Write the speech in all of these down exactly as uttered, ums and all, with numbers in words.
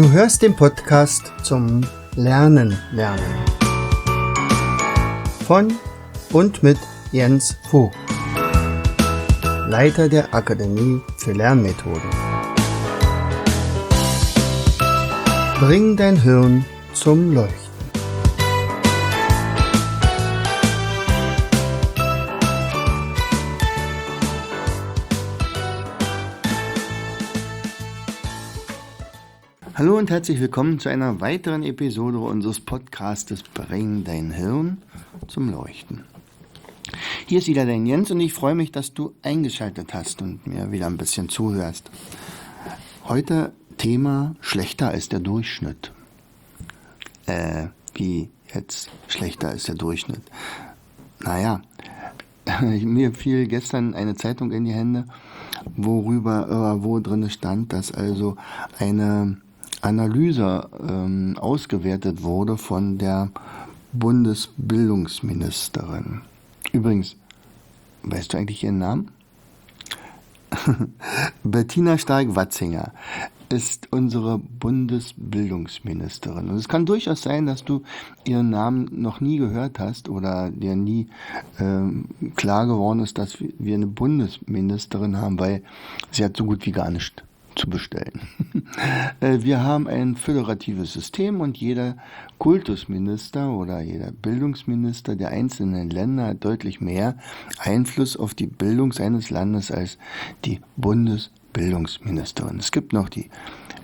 Du hörst den Podcast zum Lernen lernen von und mit Jens Vogt, Leiter der Akademie für Lernmethoden. Bring dein Hirn zum Leuchten. Hallo und herzlich willkommen zu einer weiteren Episode unseres Podcastes Bring dein Hirn zum Leuchten. Hier ist wieder dein Jens und ich freue mich, dass du eingeschaltet hast und mir wieder ein bisschen zuhörst. Heute Thema schlechter als der Durchschnitt. Äh, wie jetzt schlechter als der Durchschnitt? Naja, mir fiel gestern eine Zeitung in die Hände, worüber, äh, wo drin stand, dass also eine Analyse ähm, ausgewertet wurde von der Bundesbildungsministerin. Übrigens, weißt du eigentlich ihren Namen? Bettina Stark-Watzinger ist unsere Bundesbildungsministerin. Und es kann durchaus sein, dass du ihren Namen noch nie gehört hast oder dir nie ähm, klar geworden ist, dass wir eine Bundesministerin haben, weil sie hat so gut wie gar nichts zu bestellen. Wir haben ein föderatives System und jeder Kultusminister oder jeder Bildungsminister der einzelnen Länder hat deutlich mehr Einfluss auf die Bildung seines Landes als die Bundesbildungsministerin. Es gibt noch die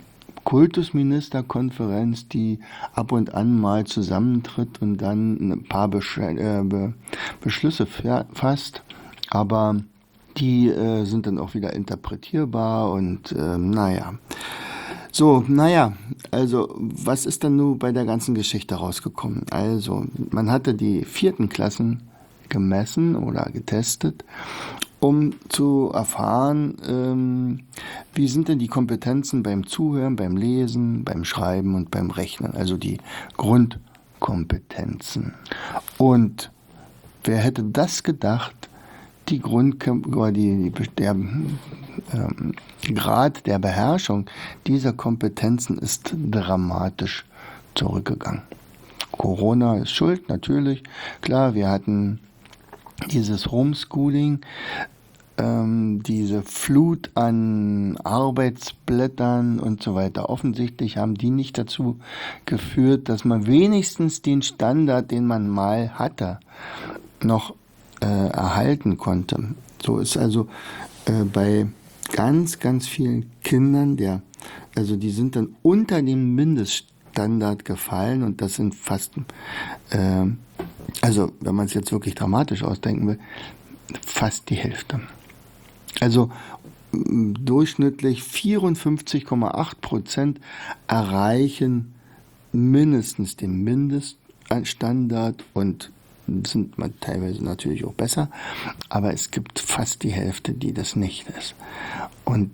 Kultusministerkonferenz, die ab und an mal zusammentritt und dann ein paar Besch- äh, Be- Beschlüsse fasst, aber die äh, sind dann auch wieder interpretierbar und äh, naja. So, naja, also was ist denn nun bei der ganzen Geschichte rausgekommen? Also, man hatte die vierten Klassen gemessen oder getestet, um zu erfahren, ähm, wie sind denn die Kompetenzen beim Zuhören, beim Lesen, beim Schreiben und beim Rechnen, also die Grundkompetenzen. Und wer hätte das gedacht? Die Grund, die, die, der ähm, Grad der Beherrschung dieser Kompetenzen ist dramatisch zurückgegangen. Corona ist schuld, natürlich. Klar, wir hatten dieses Homeschooling, ähm, diese Flut an Arbeitsblättern und so weiter. Offensichtlich haben die nicht dazu geführt, dass man wenigstens den Standard, den man mal hatte, noch Äh, erhalten konnte. So ist also äh, bei ganz, ganz vielen Kindern, der, also die sind dann unter dem Mindeststandard gefallen und das sind fast, äh, also wenn man es jetzt wirklich dramatisch ausdenken will, fast die Hälfte. Also m, durchschnittlich vierundfünfzig Komma acht Prozent erreichen mindestens den Mindeststandard und sind man teilweise natürlich auch besser, aber es gibt fast die Hälfte, die das nicht ist. Und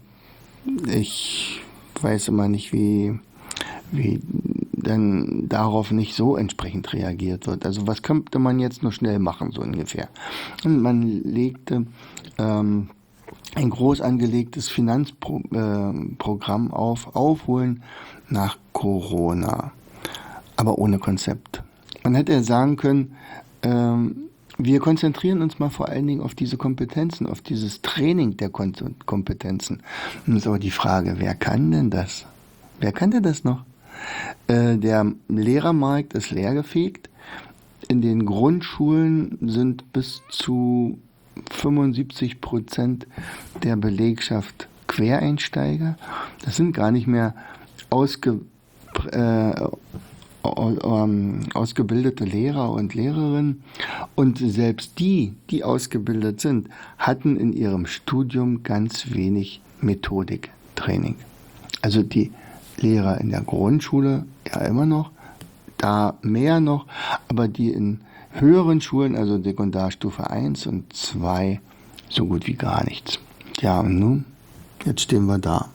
ich weiß immer nicht, wie, wie dann darauf nicht so entsprechend reagiert wird. Also was könnte man jetzt noch schnell machen, so ungefähr? Und man legte ähm, ein groß angelegtes Finanzprogramm äh, auf, Aufholen nach Corona, aber ohne Konzept. Man hätte ja sagen können, wir konzentrieren uns mal vor allen Dingen auf diese Kompetenzen, auf dieses Training der Kompetenzen. Und ist aber die Frage, wer kann denn das? Wer kann denn das noch? Äh, der Lehrermarkt ist leergefegt. In den Grundschulen sind bis zu fünfundsiebzig Prozent der Belegschaft Quereinsteiger. Das sind gar nicht mehr ausge... Äh, ausgebildete Lehrer und Lehrerinnen und selbst die, die ausgebildet sind, hatten in ihrem Studium ganz wenig Methodiktraining. Also die Lehrer in der Grundschule ja immer noch, da mehr noch, aber die in höheren Schulen, also Sekundarstufe eins und zwei, so gut wie gar nichts. Ja, und nun, jetzt stehen wir da.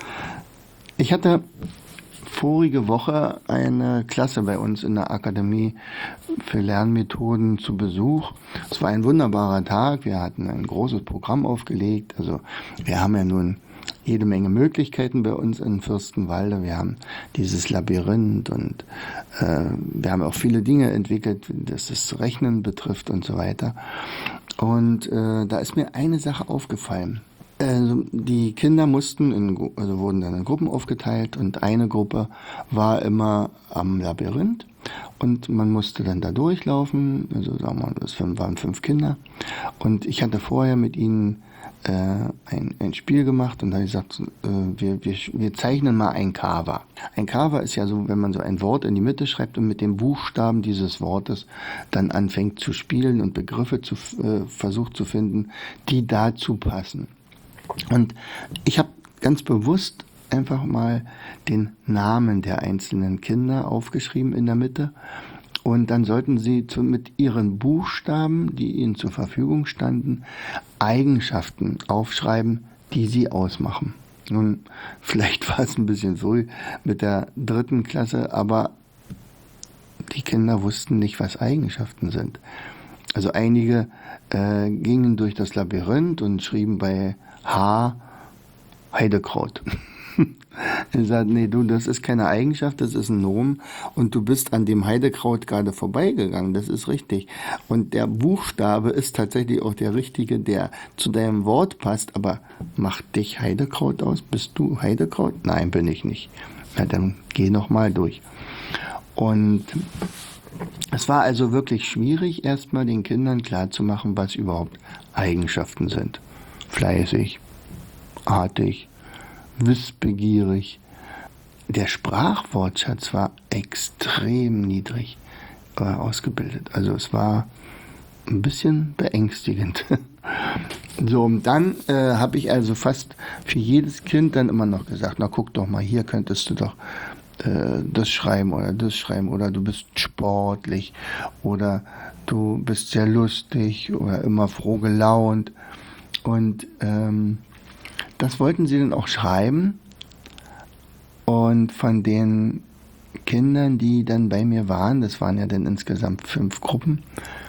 Ich hatte vorige Woche eine Klasse bei uns in der Akademie für Lernmethoden zu Besuch. Es war ein wunderbarer Tag. Wir hatten ein großes Programm aufgelegt. Also wir haben ja nun jede Menge Möglichkeiten bei uns in Fürstenwalde. Wir haben dieses Labyrinth und äh, wir haben auch viele Dinge entwickelt, das das Rechnen betrifft und so weiter. Und äh, da ist mir eine Sache aufgefallen. Also die Kinder mussten, in, also wurden dann in Gruppen aufgeteilt und eine Gruppe war immer am Labyrinth und man musste dann da durchlaufen, also sagen wir mal, das waren fünf Kinder und ich hatte vorher mit ihnen äh, ein, ein Spiel gemacht und habe gesagt, äh, wir, wir, wir zeichnen mal ein Kava. Ein Kava ist ja so, wenn man so ein Wort in die Mitte schreibt und mit den Buchstaben dieses Wortes dann anfängt zu spielen und Begriffe zu, äh, versucht zu finden, die dazu passen. Und ich habe ganz bewusst einfach mal den Namen der einzelnen Kinder aufgeschrieben in der Mitte und dann sollten sie zu, mit ihren Buchstaben, die ihnen zur Verfügung standen, Eigenschaften aufschreiben, die sie ausmachen. Nun, vielleicht war es ein bisschen früh mit der dritten Klasse, aber die Kinder wussten nicht, was Eigenschaften sind. Also einige äh, gingen durch das Labyrinth und schrieben bei H. Heidekraut. Er sagt, nee, du, das ist keine Eigenschaft, das ist ein Nomen und du bist an dem Heidekraut gerade vorbeigegangen, das ist richtig. Und der Buchstabe ist tatsächlich auch der richtige, der zu deinem Wort passt, aber macht dich Heidekraut aus? Bist du Heidekraut? Nein, bin ich nicht. Na, dann geh noch mal durch. Und es war also wirklich schwierig, erstmal den Kindern klarzumachen, was überhaupt Eigenschaften sind. Fleißig, artig, wissbegierig. Der Sprachwortschatz war extrem niedrig äh, ausgebildet. Also es war ein bisschen beängstigend. So, und dann äh, habe ich also fast für jedes Kind dann immer noch gesagt, na guck doch mal, hier könntest du doch äh, das schreiben oder das schreiben oder du bist sportlich oder du bist sehr lustig oder immer froh gelaunt. Und ähm, das wollten sie dann auch schreiben. Und von den Kindern, die dann bei mir waren, das waren ja dann insgesamt fünf Gruppen,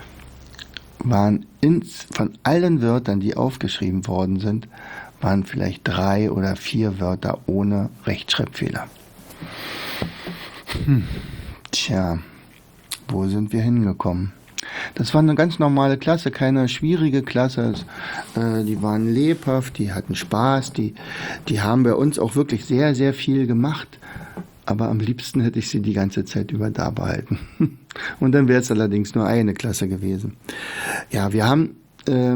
waren ins, von allen Wörtern, die aufgeschrieben worden sind, waren vielleicht drei oder vier Wörter ohne Rechtschreibfehler. Hm. Tja, wo sind wir hingekommen? Das war eine ganz normale Klasse, keine schwierige Klasse. Äh, die waren lebhaft, die hatten Spaß, die, die haben bei uns auch wirklich sehr, sehr viel gemacht. Aber am liebsten hätte ich sie die ganze Zeit über da behalten. Und dann wäre es allerdings nur eine Klasse gewesen. Ja, wir haben äh,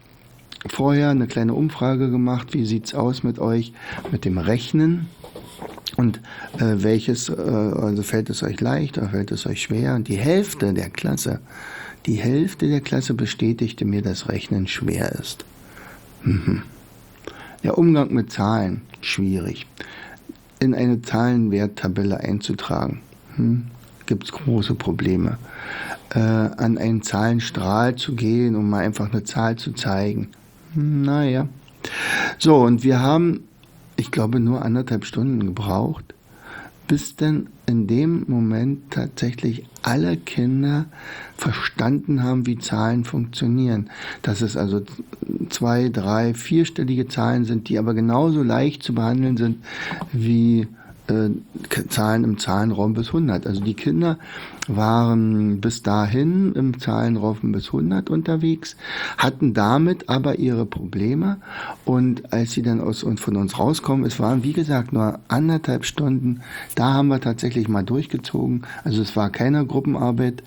vorher eine kleine Umfrage gemacht. Wie sieht's aus mit euch, mit dem Rechnen? Und äh, welches, äh, also fällt es euch leicht oder fällt es euch schwer? Und die Hälfte der Klasse, die Hälfte der Klasse bestätigte mir, dass Rechnen schwer ist. Mhm. Der Umgang mit Zahlen, schwierig. In eine Zahlenwerttabelle einzutragen, hm, gibt es große Probleme. Äh, an einen Zahlenstrahl zu gehen, um mal einfach eine Zahl zu zeigen. Hm, naja. So, und wir haben, ich glaube, nur anderthalb Stunden gebraucht, bis dann in dem Moment tatsächlich alle Kinder verstanden haben, wie Zahlen funktionieren. Dass es also zwei, drei, vierstellige Zahlen sind, die aber genauso leicht zu behandeln sind wie äh, Zahlen im Zahlenraum bis hundert. Also die Kinder waren bis dahin im Zahlenraum bis hundert unterwegs, hatten damit aber ihre Probleme und als sie dann aus und von uns rauskommen, es waren wie gesagt nur anderthalb Stunden, da haben wir tatsächlich mal durchgezogen, also es war keine Gruppenarbeit,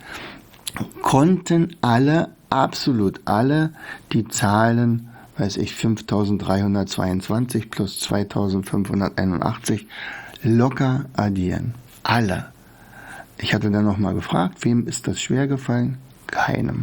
konnten alle, absolut alle, die Zahlen, weiß ich, fünftausenddreihundertzweiundzwanzig plus zweitausendfünfhunderteinundachtzig locker addieren. Alle. Ich hatte dann nochmal gefragt, wem ist das schwer gefallen? Keinem.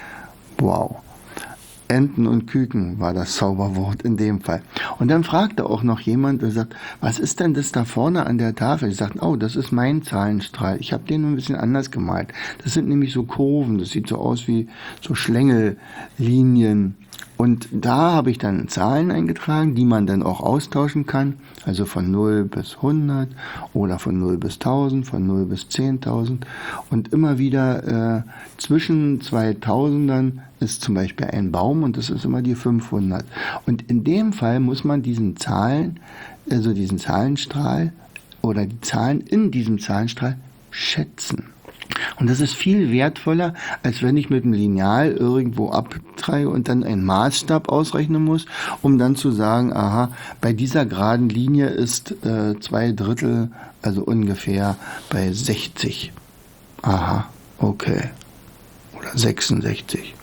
Wow. Enten und Küken war das Zauberwort in dem Fall. Und dann fragte auch noch jemand und sagt, was ist denn das da vorne an der Tafel? Ich sagte, oh, das ist mein Zahlenstrahl. Ich habe den ein bisschen anders gemalt. Das sind nämlich so Kurven. Das sieht so aus wie so Schlängellinien. Und da habe ich dann Zahlen eingetragen, die man dann auch austauschen kann, also von null bis hundert oder von null bis tausend, von null bis zehntausend. Und immer wieder äh, zwischen zweitausendern ist zum Beispiel ein Baum und das ist immer die fünfhundert. Und in dem Fall muss man diesen Zahlen, also diesen Zahlenstrahl oder die Zahlen in diesem Zahlenstrahl schätzen. Und das ist viel wertvoller, als wenn ich mit dem Lineal irgendwo abtreibe und dann einen Maßstab ausrechnen muss, um dann zu sagen, aha, bei dieser geraden Linie ist äh, zwei Drittel, also ungefähr bei sechzig. Aha, okay. Oder sechsundsechzig.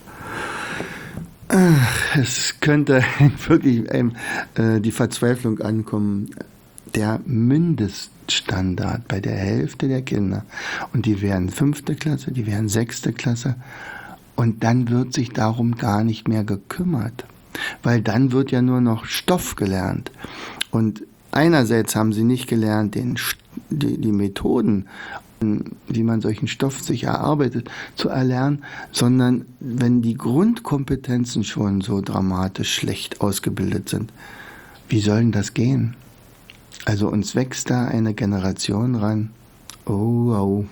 Ach, es könnte wirklich einem äh, die Verzweiflung ankommen. Der Mindeststandard bei der Hälfte der Kinder. Und die wären fünfte Klasse, die wären sechste Klasse. Und dann wird sich darum gar nicht mehr gekümmert. Weil dann wird ja nur noch Stoff gelernt. Und einerseits haben sie nicht gelernt, den, die, die Methoden, wie man solchen Stoff sich erarbeitet, zu erlernen, sondern wenn die Grundkompetenzen schon so dramatisch schlecht ausgebildet sind, wie soll denn das gehen? Also uns wächst da eine Generation ran. Oh, oh.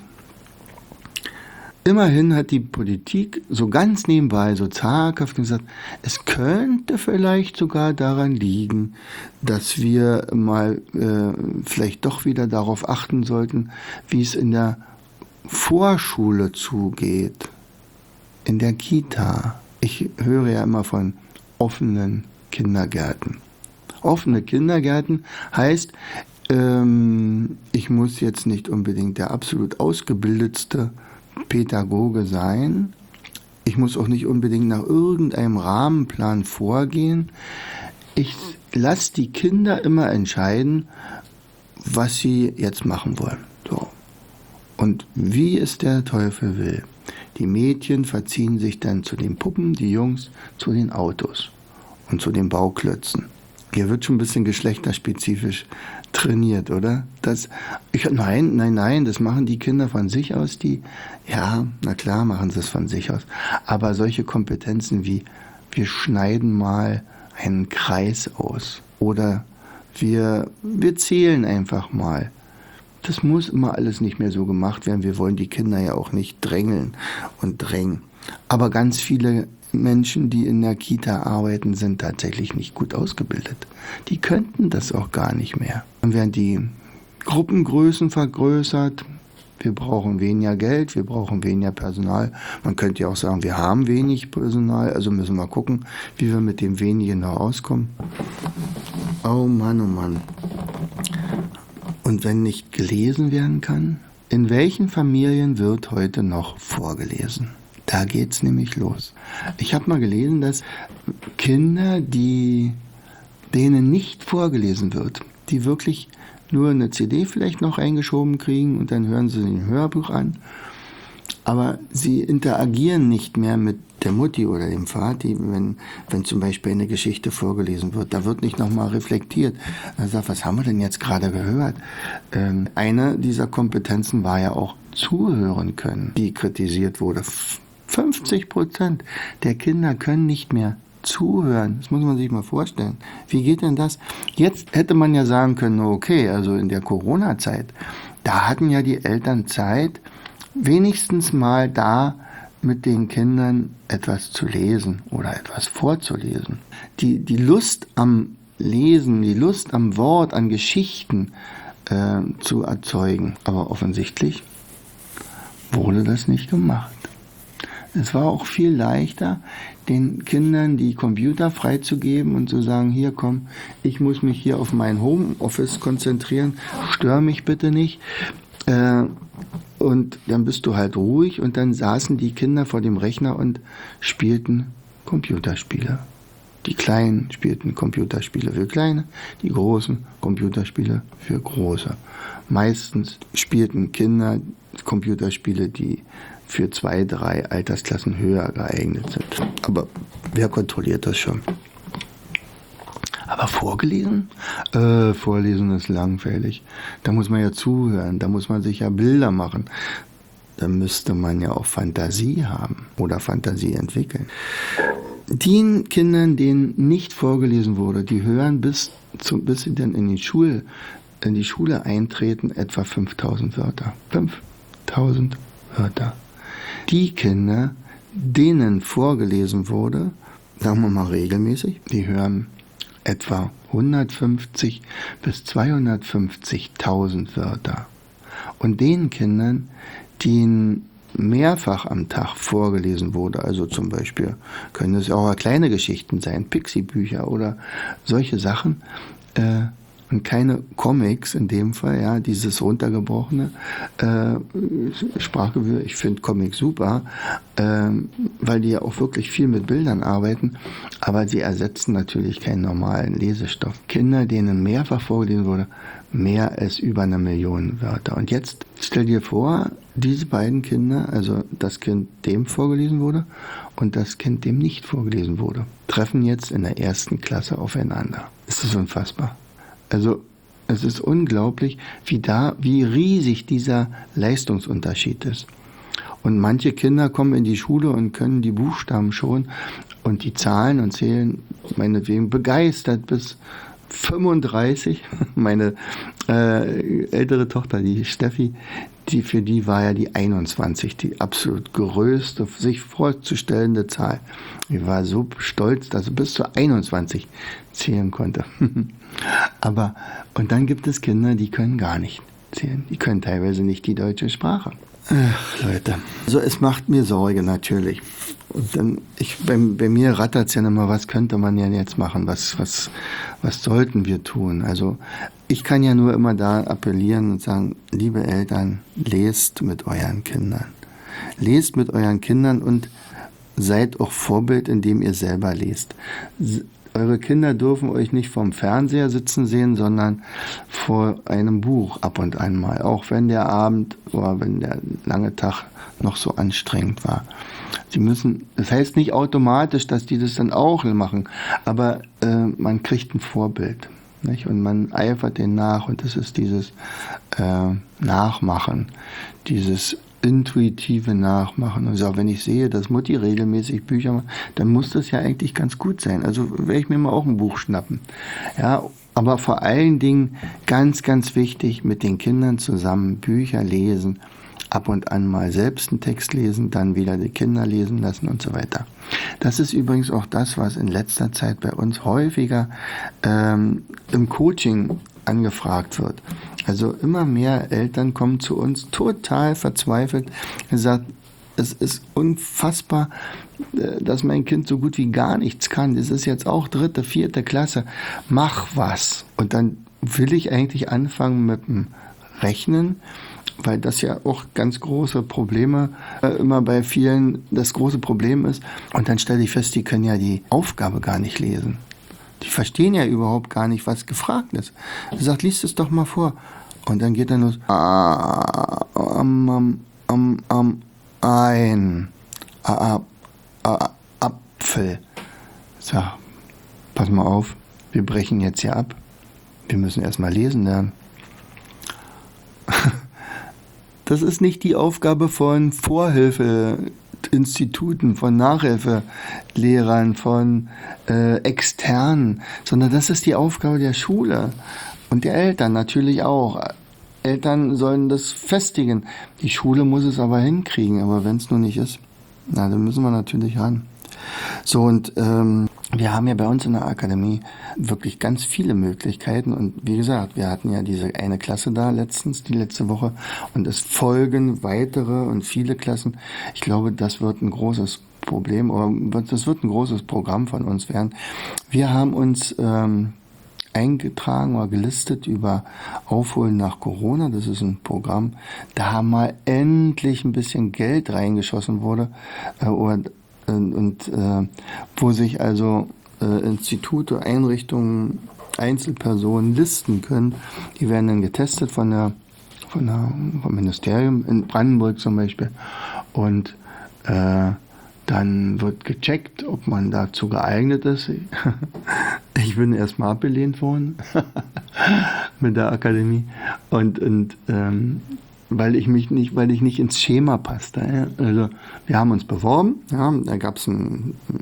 Immerhin hat die Politik so ganz nebenbei, so zaghaft gesagt, es könnte vielleicht sogar daran liegen, dass wir mal äh, vielleicht doch wieder darauf achten sollten, wie es in der Vorschule zugeht, in der Kita. Ich höre ja immer von offenen Kindergärten. Offene Kindergärten heißt, ähm, ich muss jetzt nicht unbedingt der absolut ausgebildetste Pädagoge sein. Ich muss auch nicht unbedingt nach irgendeinem Rahmenplan vorgehen. Ich lasse die Kinder immer entscheiden, was sie jetzt machen wollen. So. Und wie es der Teufel will. Die Mädchen verziehen sich dann zu den Puppen, die Jungs zu den Autos und zu den Bauklötzen. Hier wird schon ein bisschen geschlechterspezifisch trainiert, oder? Das, ich, nein, nein, nein, das machen die Kinder von sich aus, die, ja, na klar machen sie es von sich aus. Aber solche Kompetenzen wie, wir schneiden mal einen Kreis aus oder wir, wir zählen einfach mal. Das muss immer alles nicht mehr so gemacht werden. Wir wollen die Kinder ja auch nicht drängeln und drängen. Aber ganz viele Menschen, die in der Kita arbeiten, sind tatsächlich nicht gut ausgebildet. Die könnten das auch gar nicht mehr. Dann werden die Gruppengrößen vergrößert. Wir brauchen weniger Geld, wir brauchen weniger Personal. Man könnte ja auch sagen, wir haben wenig Personal, also müssen wir gucken, wie wir mit dem wenigen noch auskommen. Oh Mann, oh Mann. Und wenn nicht gelesen werden kann, in welchen Familien wird heute noch vorgelesen? Da geht's nämlich los. Ich habe mal gelesen, dass Kinder, die denen nicht vorgelesen wird, die wirklich nur eine C D vielleicht noch eingeschoben kriegen und dann hören sie ein Hörbuch an, aber sie interagieren nicht mehr mit der Mutti oder dem Vati, wenn, wenn zum Beispiel eine Geschichte vorgelesen wird. Da wird nicht nochmal reflektiert. Er sagt, was haben wir denn jetzt gerade gehört? Ähm, eine dieser Kompetenzen war ja auch zuhören können, die kritisiert wurde. fünfzig Prozent der Kinder können nicht mehr zuhören. Das muss man sich mal vorstellen. Wie geht denn das? Jetzt hätte man ja sagen können, okay, also in der Corona-Zeit, da hatten ja die Eltern Zeit, wenigstens mal da mit den Kindern etwas zu lesen oder etwas vorzulesen. Die, die Lust am Lesen, die Lust am Wort, an Geschichten äh, zu erzeugen. Aber offensichtlich wurde das nicht gemacht. Es war auch viel leichter, den Kindern die Computer freizugeben und zu sagen, hier komm, ich muss mich hier auf mein Homeoffice konzentrieren, stör mich bitte nicht. Äh, und dann bist du halt ruhig und dann saßen die Kinder vor dem Rechner und spielten Computerspiele. Die Kleinen spielten Computerspiele für Kleine, die Großen Computerspiele für Große. Meistens spielten Kinder Computerspiele, die für zwei, drei Altersklassen höher geeignet sind. Aber wer kontrolliert das schon? Aber vorgelesen? Äh, vorlesen ist langweilig. Da muss man ja zuhören, da muss man sich ja Bilder machen. Da müsste man ja auch Fantasie haben oder Fantasie entwickeln. Den Kindern, denen nicht vorgelesen wurde, die hören bis, zum, bis sie dann in die Schule, in die Schule eintreten, etwa fünftausend Wörter. fünftausend Wörter. Die Kinder, denen vorgelesen wurde, sagen wir mal regelmäßig, die hören etwa hundertfünfzig bis zweihundertfünfzigtausend Wörter. Und den Kindern, denen mehrfach am Tag vorgelesen wurde, also zum Beispiel können es auch kleine Geschichten sein, Pixie-Bücher oder solche Sachen, äh, und keine Comics in dem Fall, ja, dieses runtergebrochene äh, Sprachgewürz. Ich finde Comics super, äh, weil die ja auch wirklich viel mit Bildern arbeiten, aber sie ersetzen natürlich keinen normalen Lesestoff. Kinder, denen mehrfach vorgelesen wurde, mehr als über eine Million Wörter. Und jetzt stell dir vor, diese beiden Kinder, also das Kind, dem vorgelesen wurde und das Kind, dem nicht vorgelesen wurde, treffen jetzt in der ersten Klasse aufeinander. Es ist unfassbar. Also es ist unglaublich, wie da, wie riesig dieser Leistungsunterschied ist. Und manche Kinder kommen in die Schule und können die Buchstaben schon und die Zahlen und zählen meinetwegen begeistert bis fünfunddreißig. Meine äh, ältere Tochter, die Steffi, die, für die war ja die einundzwanzig die absolut größte, sich vorzustellende Zahl. Ich war so stolz, dass sie bis zu einundzwanzig zählen konnte. Aber, und dann gibt es Kinder, die können gar nicht zählen. Die können teilweise nicht die deutsche Sprache. Ach, Leute. Also es macht mir Sorge natürlich. Und dann, ich, bei, bei mir rattert es ja immer, was könnte man ja jetzt machen, was, was, was sollten wir tun? Also ich kann ja nur immer da appellieren und sagen, liebe Eltern, lest mit euren Kindern. Lest mit euren Kindern und seid auch Vorbild, indem ihr selber lest. Eure Kinder dürfen euch nicht vorm Fernseher sitzen sehen, sondern vor einem Buch ab und an mal. Auch wenn der Abend oder wenn der lange Tag noch so anstrengend war. Sie müssen, das heißt nicht automatisch, dass die das dann auch machen, aber äh, man kriegt ein Vorbild. Nicht? Und man eifert den nach und das ist dieses äh, Nachmachen, dieses intuitive Nachmachen. Und so, wenn ich sehe, dass Mutti regelmäßig Bücher macht, dann muss das ja eigentlich ganz gut sein. Also werde ich mir mal auch ein Buch schnappen. Ja, aber vor allen Dingen ganz, ganz wichtig, mit den Kindern zusammen Bücher lesen, ab und an mal selbst einen Text lesen, dann wieder die Kinder lesen lassen und so weiter. Das ist übrigens auch das, was in letzter Zeit bei uns häufiger ähm, im Coaching angefragt wird. Also immer mehr Eltern kommen zu uns total verzweifelt und sagen, es ist unfassbar, dass mein Kind so gut wie gar nichts kann. Das ist jetzt auch dritte, vierte Klasse. Mach was. Und dann will ich eigentlich anfangen mit dem Rechnen, weil das ja auch ganz große Probleme äh, immer bei vielen das große Problem ist. Und dann stelle ich fest, die können ja die Aufgabe gar nicht lesen. Die verstehen ja überhaupt gar nicht, was gefragt ist. Er sagt, liest es doch mal vor. Und dann geht er los. Ah, am, am, am, am, ein. Ah, ah, Apfel. Sag, pass mal auf, wir brechen jetzt hier ab. Wir müssen erstmal lesen lernen. Das ist nicht die Aufgabe von Vorhilfeinstituten, von Nachhilfelehrern, von äh, Externen, sondern das ist die Aufgabe der Schule und der Eltern natürlich auch. Eltern sollen das festigen. Die Schule muss es aber hinkriegen, aber wenn es nur nicht ist, na, dann müssen wir natürlich ran. So, und ähm, wir haben ja bei uns in der Akademie wirklich ganz viele Möglichkeiten und wie gesagt, wir hatten ja diese eine Klasse da letztens, die letzte Woche und es folgen weitere und viele Klassen. Ich glaube, das wird ein großes Problem oder das wird ein großes Programm von uns werden. Wir haben uns ähm, eingetragen oder gelistet über Aufholen nach Corona. Das ist ein Programm, da mal endlich ein bisschen Geld reingeschossen wurde äh, oder und, und äh, wo sich also äh, Institute, Einrichtungen, Einzelpersonen listen können. Die werden dann getestet von der, von der vom Ministerium in Brandenburg zum Beispiel und äh, dann wird gecheckt, ob man dazu geeignet ist. Ich bin erstmal abgelehnt worden mit der Akademie und und ähm, weil ich mich nicht, weil ich nicht ins Schema passte. Ja. Also wir haben uns beworben, ja, da gab es ein,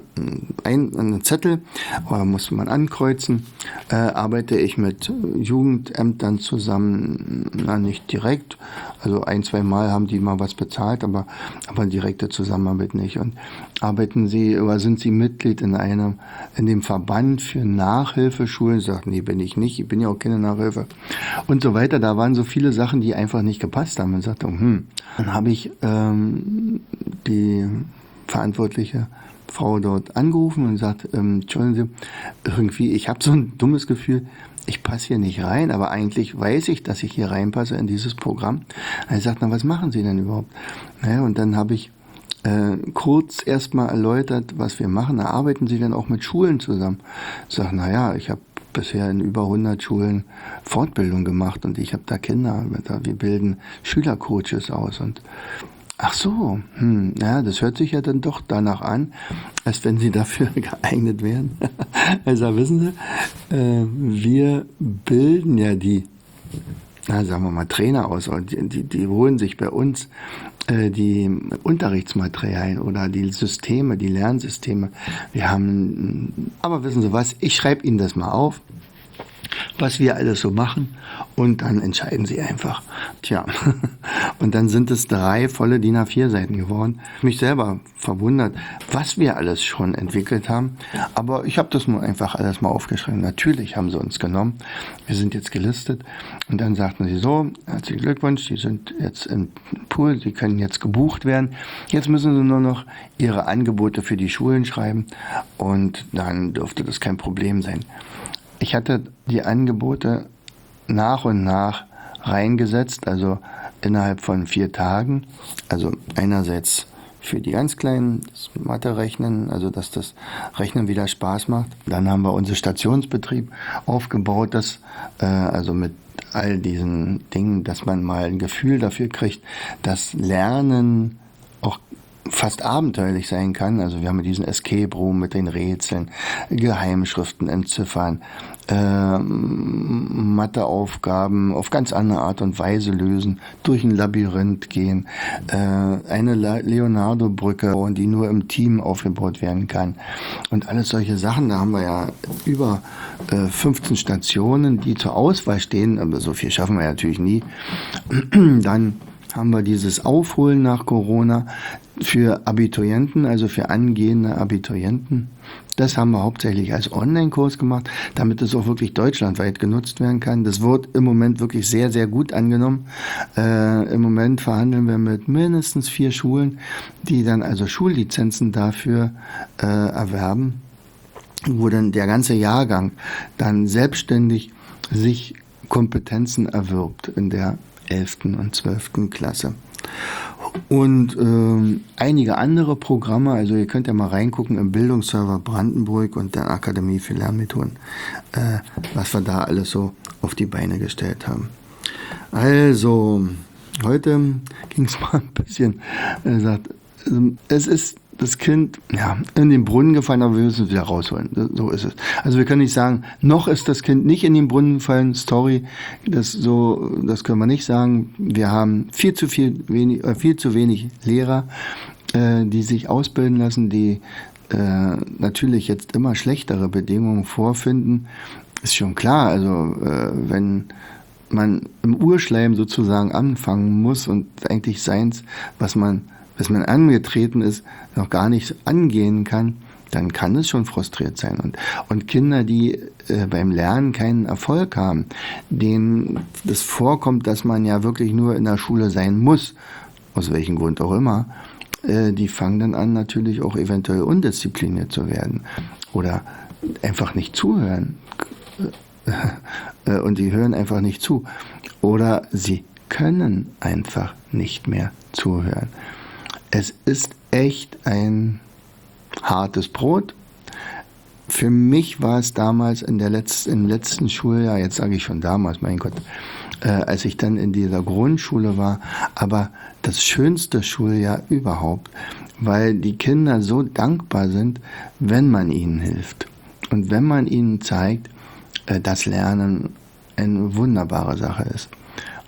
ein, einen Zettel, oder muss man ankreuzen, äh, arbeite ich mit Jugendämtern zusammen, na nicht direkt, also ein, zwei Mal haben die mal was bezahlt, aber, aber direkte Zusammenarbeit nicht. Und arbeiten Sie oder sind Sie Mitglied in einem, in dem Verband für Nachhilfeschulen? Sagt, nee, bin ich nicht, ich bin ja auch keine Nachhilfe. Und so weiter, da waren so viele Sachen, die einfach nicht gepasst haben. Und sagte, hm, dann habe ich ähm, die verantwortliche Frau dort angerufen und sagt, ähm, Entschuldigen Sie, irgendwie, ich habe so ein dummes Gefühl, ich passe hier nicht rein, aber eigentlich weiß ich, dass ich hier reinpasse in dieses Programm. Er sagt, na, was machen Sie denn überhaupt? Naja, und dann habe ich äh, kurz erstmal erläutert, was wir machen. Da arbeiten Sie denn auch mit Schulen zusammen? Ich sage, naja, ich habe bisher in über hundert Schulen Fortbildung gemacht und ich habe da Kinder, wir bilden Schülercoaches aus und ach so, hm, ja, das hört sich ja dann doch danach an, als wenn Sie dafür geeignet wären. Also wissen Sie, äh, wir bilden ja die, na, sagen wir mal, Trainer aus, und die, die, die holen sich bei uns äh, die Unterrichtsmaterialien oder die Systeme, die Lernsysteme. Wir haben, aber wissen Sie was, ich schreibe Ihnen das mal auf, was wir alles so machen, und dann entscheiden Sie einfach. Tja, und dann sind es drei volle D I N A vier Seiten geworden. Mich selber verwundert, was wir alles schon entwickelt haben, aber ich habe das nur einfach alles mal aufgeschrieben. Natürlich haben sie uns genommen, wir sind jetzt gelistet, und dann sagten sie so, herzlichen Glückwunsch, Sie sind jetzt im Pool, Sie können jetzt gebucht werden, jetzt müssen Sie nur noch Ihre Angebote für die Schulen schreiben, und dann dürfte das kein Problem sein. Ich hatte die Angebote nach und nach reingesetzt, also innerhalb von vier Tagen. Also einerseits für die ganz Kleinen, das Mathe-Rechnen, also dass das Rechnen wieder Spaß macht. Dann haben wir unseren Stationsbetrieb aufgebaut, das, äh, also mit all diesen Dingen, dass man mal ein Gefühl dafür kriegt, dass Lernen auch fast abenteuerlich sein kann. Also wir haben diesen Escape Room mit den Rätseln, Geheimschriften entziffern, äh, Matheaufgaben auf ganz andere Art und Weise lösen, durch ein Labyrinth gehen, äh, eine Leonardo-Brücke, die nur im Team aufgebaut werden kann. Und alles solche Sachen, da haben wir ja über äh, fünfzehn Stationen, die zur Auswahl stehen, aber so viel schaffen wir natürlich nie. Dann haben wir dieses Aufholen nach Corona für Abiturienten, also für angehende Abiturienten. Das haben wir hauptsächlich als Online-Kurs gemacht, damit es auch wirklich deutschlandweit genutzt werden kann. Das wird im Moment wirklich sehr, sehr gut angenommen. Äh, im Moment verhandeln wir mit mindestens vier Schulen, die dann also Schullizenzen dafür äh, erwerben, wo dann der ganze Jahrgang dann selbstständig sich Kompetenzen erwirbt in der elften und zwölften Klasse. Und ähm, einige andere Programme, also ihr könnt ja mal reingucken im Bildungsserver Brandenburg und der Akademie für Lernmethoden, äh, was wir da alles so auf die Beine gestellt haben. Also, heute ging es mal ein bisschen, er äh, sagt, es ist das Kind, ja, in den Brunnen gefallen, aber wir müssen es wieder rausholen. So ist es. Also wir können nicht sagen, noch ist das Kind nicht in den Brunnen gefallen, Story, das so, das können wir nicht sagen. Wir haben viel zu viel, wenig, äh, viel zu wenig Lehrer, äh, die sich ausbilden lassen, die äh, natürlich jetzt immer schlechtere Bedingungen vorfinden. Ist schon klar, also äh, wenn man im Urschleim sozusagen anfangen muss und eigentlich seins, was man bis man angetreten ist, noch gar nicht angehen kann, dann kann es schon frustriert sein. Und, und Kinder, die äh, beim Lernen keinen Erfolg haben, denen das vorkommt, dass man ja wirklich nur in der Schule sein muss, aus welchem Grund auch immer, äh, die fangen dann an, natürlich auch eventuell undiszipliniert zu werden oder einfach nicht zuhören. Äh, und die hören einfach nicht zu. Oder sie können einfach nicht mehr zuhören. Es ist echt ein hartes Brot. Für mich war es damals in der letzten, im letzten Schuljahr, jetzt sage ich schon damals, mein Gott, äh, als ich dann in dieser Grundschule war, aber das schönste Schuljahr überhaupt, weil die Kinder so dankbar sind, wenn man ihnen hilft und wenn man ihnen zeigt, äh, dass Lernen eine wunderbare Sache ist.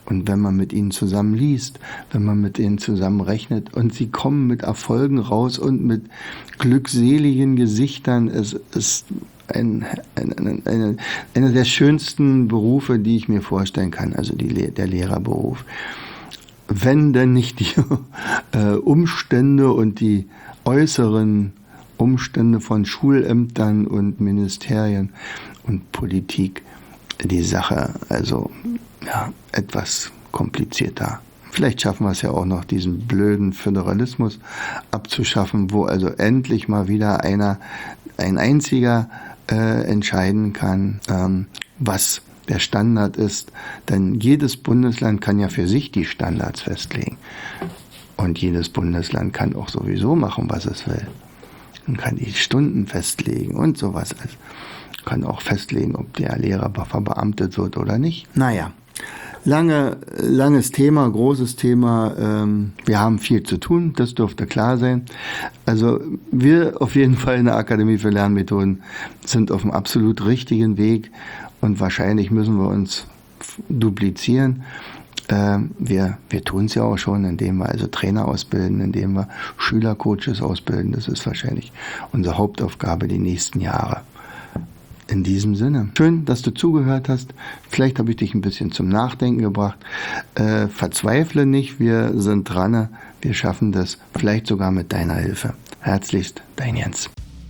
Und wenn man mit ihnen zusammen liest, wenn man mit ihnen zusammen rechnet und sie kommen mit Erfolgen raus und mit glückseligen Gesichtern, es ist ein, ein, ein, eine, einer der schönsten Berufe, die ich mir vorstellen kann, also die, der Lehrerberuf. Wenn denn nicht die äh, Umstände und die äußeren Umstände von Schulämtern und Ministerien und Politik die Sache also ja, etwas komplizierter. Vielleicht schaffen wir es ja auch noch, diesen blöden Föderalismus abzuschaffen, wo also endlich mal wieder einer, ein einziger äh, entscheiden kann, ähm, was der Standard ist. Denn jedes Bundesland kann ja für sich die Standards festlegen. Und jedes Bundesland kann auch sowieso machen, was es will. Man kann die Stunden festlegen und sowas. Also kann auch festlegen, ob der Lehrer verbeamtet wird oder nicht. Naja, lange, langes Thema, großes Thema. Ähm, wir haben viel zu tun, das dürfte klar sein. Also wir auf jeden Fall in der Akademie für Lernmethoden sind auf dem absolut richtigen Weg und wahrscheinlich müssen wir uns duplizieren. Ähm, wir wir tun es ja auch schon, indem wir also Trainer ausbilden, indem wir Schülercoaches ausbilden. Das ist wahrscheinlich unsere Hauptaufgabe die nächsten Jahre. In diesem Sinne, schön, dass du zugehört hast. Vielleicht habe ich dich ein bisschen zum Nachdenken gebracht. Äh, verzweifle nicht, wir sind dran. Wir schaffen das, vielleicht sogar mit deiner Hilfe. Herzlichst, dein Jens.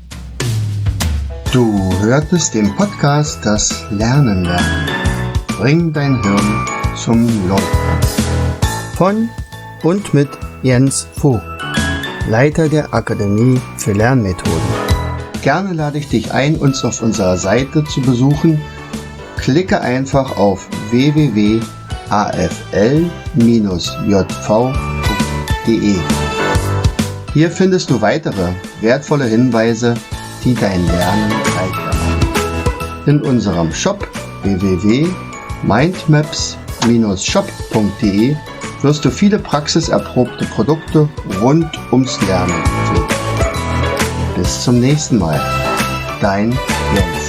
Du hörtest den Podcast Das Lernen lernen. Bring dein Hirn zum Laufen. Von und mit Jens Vogt, Leiter der Akademie für Lernmethoden. Gerne lade ich dich ein, uns auf unserer Seite zu besuchen. Klicke einfach auf w w w punkt a f l j v punkt d e. Hier findest du weitere wertvolle Hinweise, die dein Lernen leichter machen. In unserem Shop w w w punkt mindmaps shop punkt d e wirst du viele praxiserprobte Produkte rund ums Lernen finden. Bis zum nächsten Mal. Dein Jens.